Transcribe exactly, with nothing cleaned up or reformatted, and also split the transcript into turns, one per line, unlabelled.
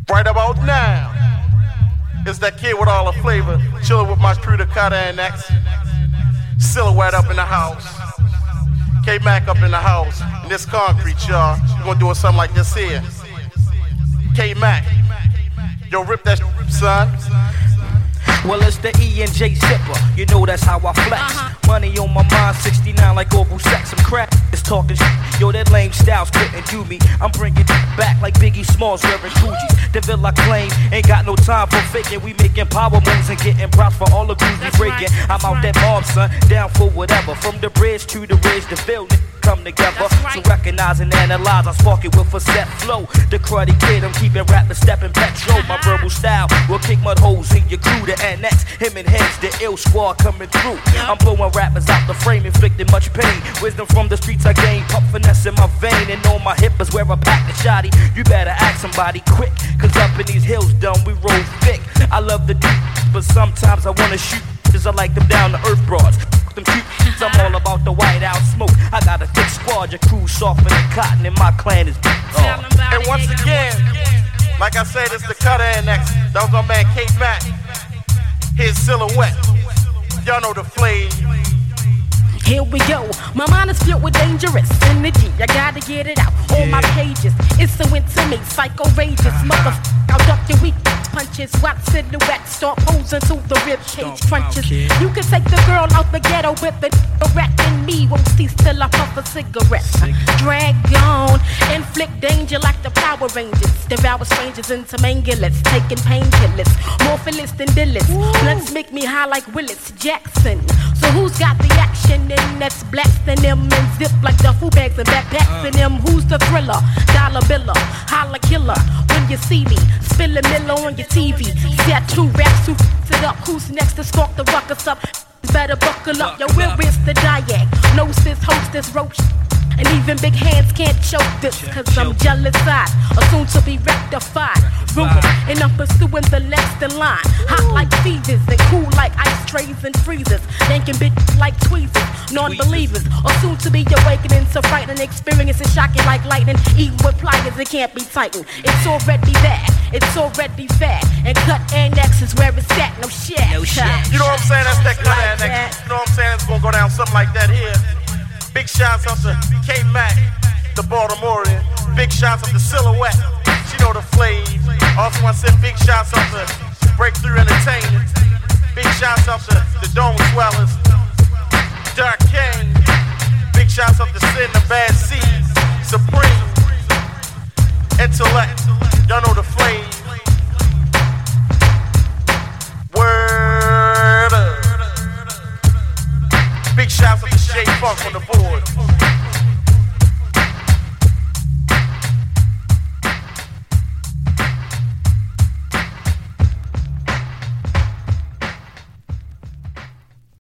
Right about now, it's that kid with all the flavor, chilling with my crew, the Cutter and X. Silhouette up in the house, K-Mac up in the house, and this concrete, y'all. We're gonna do something like this here. K-Mac, yo, rip that son.
Well, it's the E and J Zipper, you know that's how I flex. Uh-huh. Money on my mind, sixty-nine like oral sex. I'm crack, it's talking shit. Yo, that lame styles couldn't do me. I'm bringing it back like Biggie Smalls wearing Gucci's. The Villa claim, ain't got no time for faking. We making power moves and getting props for all the grooves we breaking. Right, I'm out right. that mob, son, down for whatever. From the bridge to the ridge, the field come together. Right. So recognize and analyze, I spark it with a set flow. The cruddy kid, I'm keeping rapping, stepping petrol. My verbal style will kick mud holes in your crew. The annex, him and heads, the ill squad coming through. I'm blowing rappers out the frame, inflicting much pain. Wisdom from the streets I gain, pump finesse in my vein. And on my hip is where I pack the shotty. You better ask somebody quick, cause up in these hills, dumb, we roll thick. I love the deep, but sometimes I wanna shoot, cause I like them down to earth broads. Them cute, I'm all about the white out smoke. I got a thick squad, your crew softer than cotton, and my clan is oh.
And once again, like I said, it's the Cutter and X. That was my man K-Mac. His Silhouette. Y'all know the flame.
Here we go. My mind is filled with dangerous energy. I gotta get it out. All yeah. my pages. It's so intimate, psycho-rageous. Motherfucker, I'll duck your weak punches. Watch silhouette, start posing to the rib cage crunches. You can take the girl out the ghetto with the rat, and me won't cease till I puff a cigarette. Drag on, inflict danger like the Power Rangers. Devour strangers into mangulets, taking painkillers. More phyllis than Dillis. Blunts make me high like Willis Jackson. So who's got the action in that's blasting them and zip like duffel bags and backpacks in them? Who's the thriller? Dollar biller, holla killer. When you see me, spill a Miller on your T V. Set two raps, who f***s it up? Who's next to spark the ruckus up? Better buckle up, yo, where is the diag? Gnosis, hostess, roach. And even big hands can't choke this, cause I'm jealous eyed, or soon to be rectified. Rumor, and I'm pursuing the next in line. Hot like fevers and cool like ice trays and freezers. Yanking bitches like tweezers, non-believers, or soon to be awakening to frightening experiences, shocking like lightning. Even with pliers, it can't be tightened. It's already there, it's already fat. And cut annex is where it's at, no shit. No shit.
You know what I'm saying? That's that cut like annex. You know what I'm saying? It's gonna go down something like that here. Big shouts out to K-Mac, the Baltimorean. Big shouts out to Silhouette, she know the flame. Also I said big shouts out to Breakthrough Entertainment. Big shouts out to the Dome Swellers, Dark King. Big shouts out to Sin the Bad Seeds, Supreme, Intellect. Y'all know the flame. Word up. Big shouts out to J Funk on the board.